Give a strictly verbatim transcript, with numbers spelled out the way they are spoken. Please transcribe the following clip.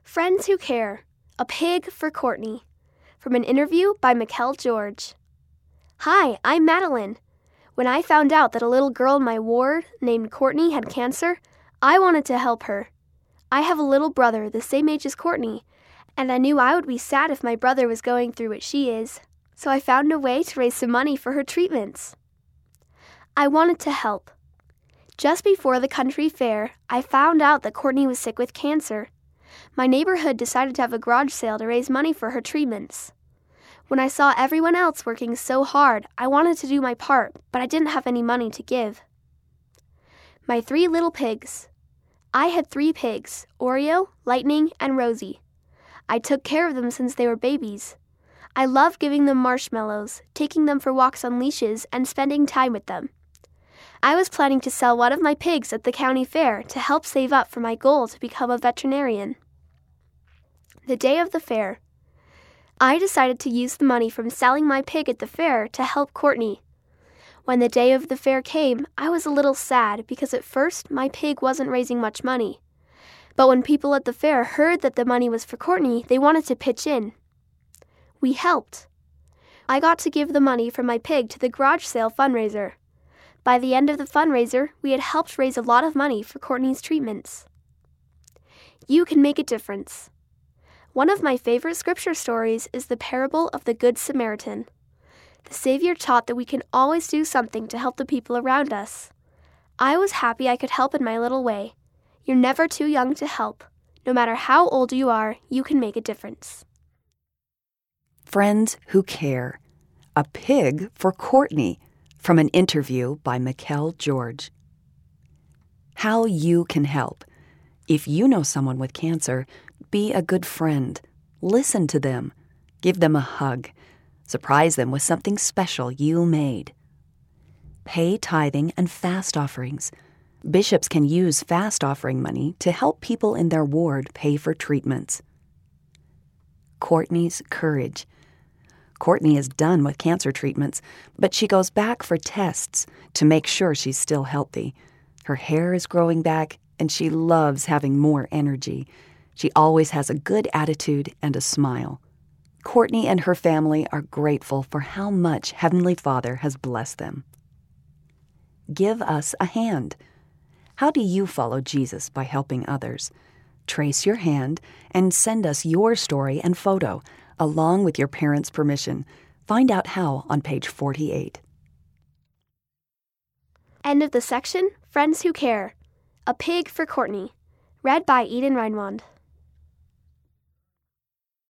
Friends Who Care, A Pig for Courtney, from an interview by Mikkel George. Hi, I'm Madeline. When I found out that a little girl in my ward named Courtney had cancer, I wanted to help her. I have a little brother the same age as Courtney, and I knew I would be sad if my brother was going through what she is, so I found a way to raise some money for her treatments. I wanted to help. Just before the country fair, I found out that Courtney was sick with cancer. My neighborhood decided to have a garage sale to raise money for her treatments. When I saw everyone else working so hard, I wanted to do my part, but I didn't have any money to give. My three little pigs. I had three pigs, Oreo, Lightning, and Rosie. I took care of them since they were babies. I loved giving them marshmallows, taking them for walks on leashes, and spending time with them. I was planning to sell one of my pigs at the county fair to help save up for my goal to become a veterinarian. The day of the fair, I decided to use the money from selling my pig at the fair to help Courtney. When the day of the fair came, I was a little sad because at first my pig wasn't raising much money. But when people at the fair heard that the money was for Courtney, they wanted to pitch in. We helped. I got to give the money from my pig to the garage sale fundraiser. By the end of the fundraiser, we had helped raise a lot of money for Courtney's treatments. You can make a difference. One of my favorite scripture stories is the parable of the Good Samaritan. The Savior taught that we can always do something to help the people around us. I was happy I could help in my little way. You're never too young to help. No matter how old you are, you can make a difference. Friends Who Care, A Pig for Courtney, from an interview by Mikkel George. How you can help. If you know someone with cancer, be a good friend. Listen to them. Give them a hug. Surprise them with something special you made. Pay tithing and fast offerings. Bishops can use fast offering money to help people in their ward pay for treatments. Courtney's courage. Courtney is done with cancer treatments, but she goes back for tests to make sure she's still healthy. Her hair is growing back, and she loves having more energy. She always has a good attitude and a smile. Courtney and her family are grateful for how much Heavenly Father has blessed them. Give us a hand. How do you follow Jesus by helping others? Trace your hand and send us your story and photo, along with your parents' permission. Find out how on page forty-eight. End of the section, Friends Who Care, A Pig for Courtney, read by Eden Reinwand.